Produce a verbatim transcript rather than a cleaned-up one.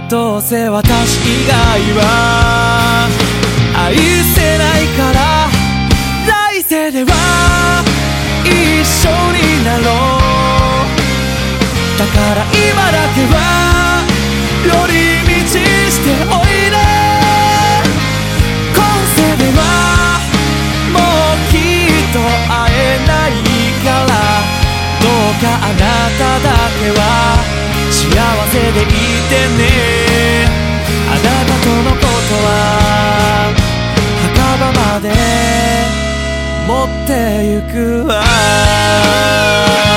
どうせ私以外は愛せないから来世では一緒になろう。だから今だけは寄り道しておいで。今世ではもうきっと会えないから、どうかあなただけは幸せでいてね。あなたとのことは墓場まで持ってゆくわ。